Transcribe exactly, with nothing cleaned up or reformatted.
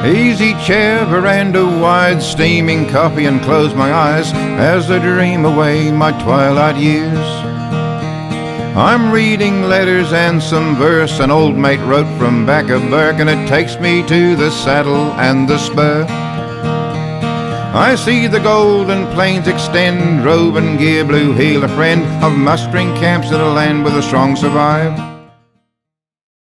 Easy chair, veranda wide, steaming coffee, and close my eyes as I dream away my twilight years. I'm reading letters and some verse an old mate wrote from back of Burke, and it takes me to the saddle and the spur. I see the golden plains extend, robe and gear, blue heel, a friend of mustering camps in a land where the strong survive.